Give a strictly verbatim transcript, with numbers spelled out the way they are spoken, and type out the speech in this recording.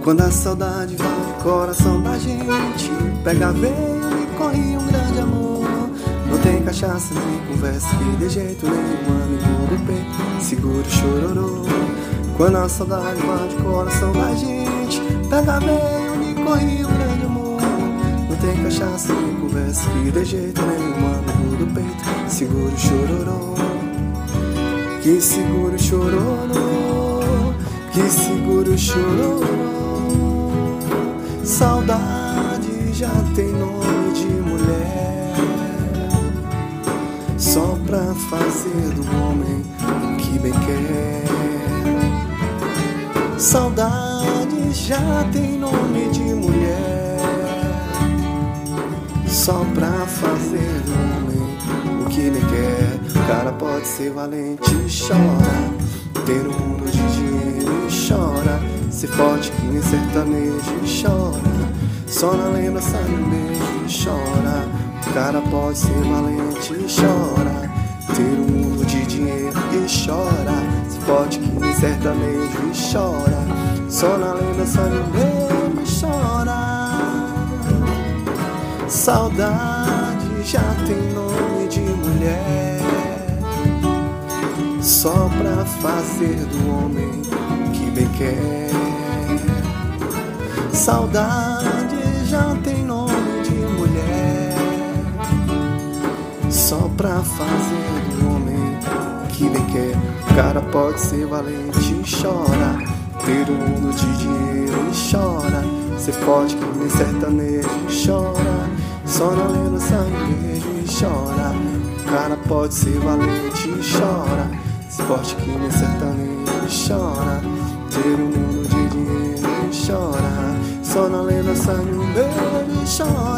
Quando a saudade vai no coração da gente, pega veio e corre um grande amor. Não tem cachaça nem conversa que de jeito nenhum amigo do peito segura o chororô. Quando a saudade vai no coração da gente, pega veio e corre um grande amor. Não tem cachaça nem conversa que de jeito nenhum amigo do peito segura o chororô. Que segura o chororô, que segura o chororô. Saudade já tem nome de mulher, só pra fazer do homem o que bem quer. Saudade já tem nome de mulher, só pra fazer do homem o que bem quer. O cara pode ser valente e chora, ter um mundo de dinheiro e chora, ser forte que nem sertanejo e chora, só na lembra sai um beijo e chora. O cara pode ser valente e chora, ter um mundo de dinheiro e chora, ser forte que nem sertanejo e chora, só na lembra sai um beijo e chora. Saudade já tem nome de mulher, só pra fazer do homem o que bem quer. Saudade já tem nome de mulher, só pra fazer do homem o que bem quer. O cara pode ser valente e chora, ter um mundo de dinheiro e chora, ser forte que nem sertanejo e chora, só na lenda sai um beijo e chora. O cara pode ser valente e chora, ser forte que nem sertanejo e chora, ter um mundo de dinheiro e chora, só na lenda sai um beijo e chora.